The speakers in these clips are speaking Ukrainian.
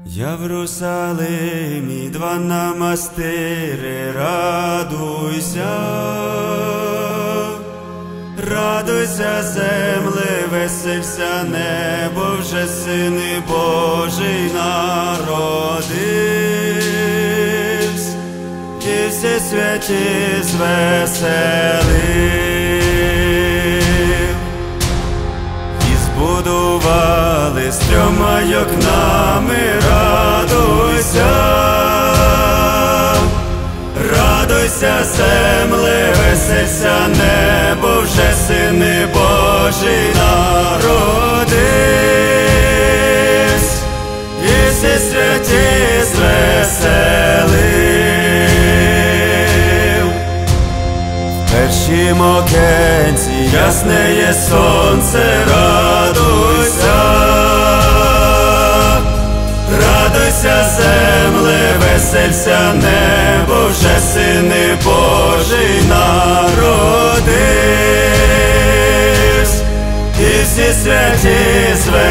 Єрусалимі, два намастири, радуйся, радуйся, земле, веселься, небо, вже Сини Божий народивсь, і всі святі звеселив, і збудували з 3 окнами. Радуйся, земле, веселься, небо, вже Сини Божий народивсь, і всі святі звеселив. В першім окенці ясне є сонце, радуйся, радуйся, земле, веселься, небо, вже Сини Божий народивсь, і всі святі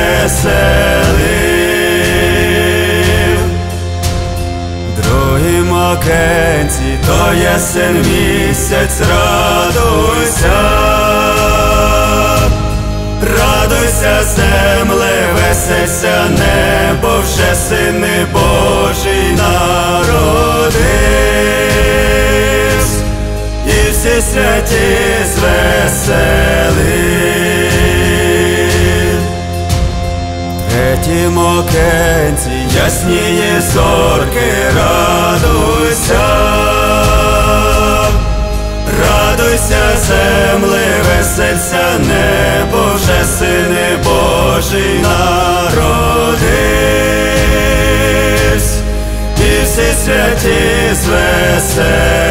звеселив. В другім окенці то ясен місяць, радуйся, радуйся, земле, веселься, небо, вже Сини Божий народивсь, і всі святі звеселив. В третім окенці ясніє зорки, радуйся, радуйся, земле, веселься, небо, вже Сини Божий народивсь, і всі святі звеселив.